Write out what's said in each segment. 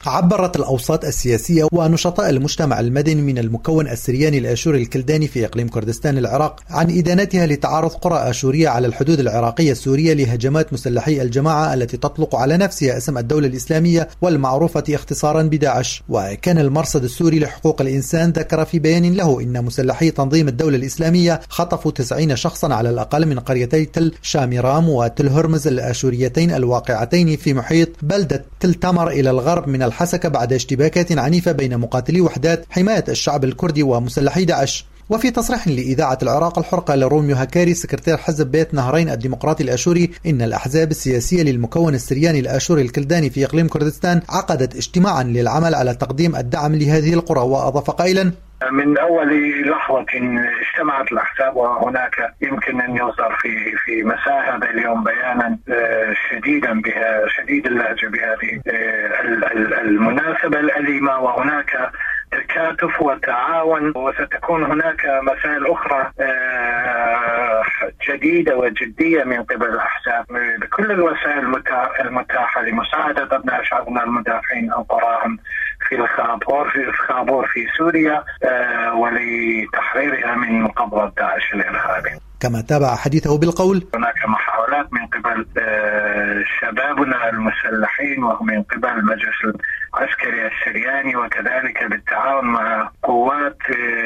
عبرت الأوساط السياسية ونشطاء المجتمع المدني من المكون السرياني الآشوري الكلداني في إقليم كردستان العراق عن إدانتها لتعرض قرى آشورية على الحدود العراقية السورية لهجمات مسلحي الجماعة التي تطلق على نفسها اسم الدولة الإسلامية والمعروفة اختصارا بداعش. وكان المرصد السوري لحقوق الإنسان ذكر في بيان له إن مسلحي تنظيم الدولة الإسلامية خطفوا 90 شخصا على الأقل من قريتي تل شاميرام وتل هرمز الآشوريتين الواقعتين في محيط بلدة تل تمر إلى الغرب من الحسكة بعد اشتباكات عنيفة بين مقاتلي وحدات حماية الشعب الكردي ومسلحي داعش. وفي تصريح لإذاعة العراق الحر قال روميو هكاري سكرتير حزب بيت نهرين الديمقراطي الآشوري إن الأحزاب السياسية للمكون السرياني الآشوري الكلداني في إقليم كردستان عقدت اجتماعا للعمل على تقديم الدعم لهذه القرى. وأضاف قائلا: من أول لحظة اجتمعت الأحزاب وهناك يمكن أن يصدر في مساء هذا اليوم بيانا شديد اللهجة بهذه المناسبة الأليمة، وهناك تكاتف وتعاون، وستكون هناك مسائل أخرى جديدة وجدية من قبل الأحزاب بكل الوسائل المتاحة لمساعدة أبناء شعبنا المدافعين عن قراهم في الخابور في سوريا ولتحريرها من قبضة داعش الإرهابي. كما تابع حديثه بالقول: هناك محاولات من قبل شبابنا المسلحين ومن قبل المجلس العسكري السرياني، وكذلك بالتعاون مع قوات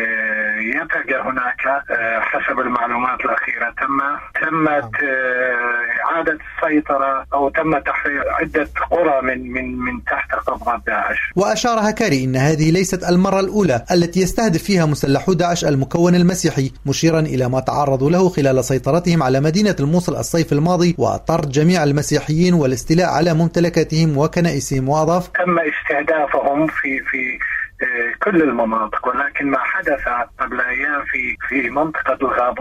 يبقى هناك حسب المعلومات الأخيرة تمت إعادة السيطرة أو تم تحرير عدة قرى من تحت قبضة داعش. وأشار هكاري إن هذه ليست المرة الأولى التي يستهدف فيها مسلحو داعش المكون المسيحي، مشيرا إلى ما تعرضوا له خلال سيطرتهم على مدينة الموصل الصيف الماضي وطرد جميع المسيحيين والاستيلاء على ممتلكاتهم وكنائسهم. وأضاف: تم استهدافهم في كل المناطق، ولكن ما حدث قبل أيام في منطقة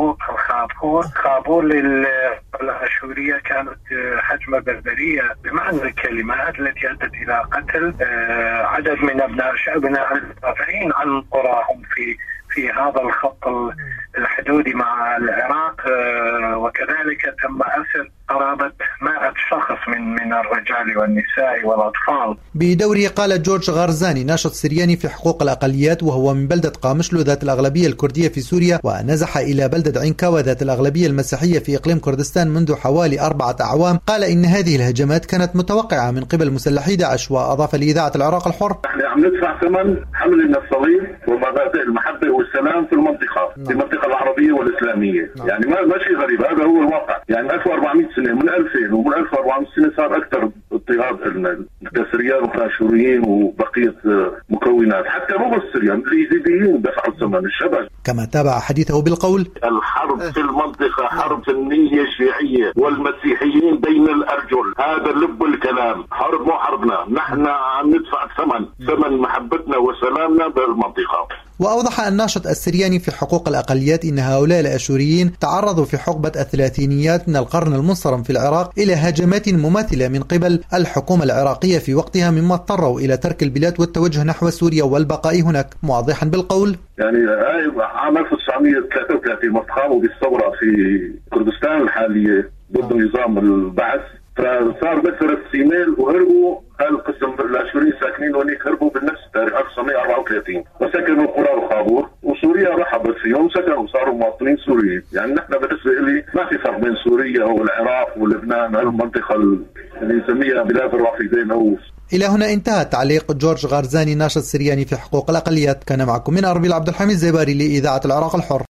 الخابور للآشورية كانت هجمة بربرية بمعنى الكلمة التي أدت إلى قتل عدد من أبناء شعبنا المدافعين عن قراهم في هذا الخط الحدودي مع العراق، وكذلك تم أسر قرابة 100 شخص من الرجال والنساء والأطفال. بدوره قال جورج غارزاني ناشط سرياني في حقوق الأقليات وهو من بلدة قامشلو ذات الأغلبية الكردية في سوريا، ونزح إلى بلدة عينكاوى ذات الأغلبية المسيحية في إقليم كردستان منذ حوالي 4 أعوام، قال إن هذه الهجمات كانت متوقعة من قبل مسلحي داعش. وأضاف لإذاعة العراق الحر: نحن عم ندفع ثمن حمل النصلين ومبادئ المحبة والسلام في المنطقة، في المنطقة العربية والإسلامية. يعني ما شيء غريب، هذا هو الواقع. يعني 1400 سنة من 2000 ومن 1400 سنة صار أكثر اضطهاد لنا كسريان وآشوريين وبقية مكونات، حتى مو بس السريان، اليزيديين دفعوا الثمن، الشباب. كما تابع حديثه بالقول: الحرب في المنطقة حرب سنية شيعية والمسيحيين بين الأرجل، هذا لب الكلام. حرب مو حربنا، نحن عم ندفع ثمن محبتنا وسلامنا بالمنطقة. وأوضح الناشط السرياني في حقوق الأقليات إن هؤلاء الآشوريين تعرضوا في حقبة الثلاثينيات من القرن المنصرم في العراق إلى هجمات مماثلة من قبل الحكومة العراقية في وقتها، مما اضطروا إلى ترك البلاد والتوجه نحو سوريا والبقاء هناك. موضحا بالقول: يعني عام 1933 وقت قاموا بالثورة في كردستان الحالية ضد نظام البعث، فصار مثل السيميل وهربوا القسم الآشوريين ساكنين هناك، هربوا بالنفس تاريخ 1934 وسكنوا قرى الخابور، وسوريا رحبت فيهم وسكنوا وصاروا مواطنين سوريين. يعني نحن بالنسبة لي ما في فرق بين سوريا والعراق ولبنان، المنطقة اللي نسميها بلاد الرافدين. أو إلى هنا انتهى تعليق جورج غارزاني ناشط سرياني في حقوق الأقليات. كان معكم من أربيل عبد الحميد زيباري لإذاعة العراق الحر.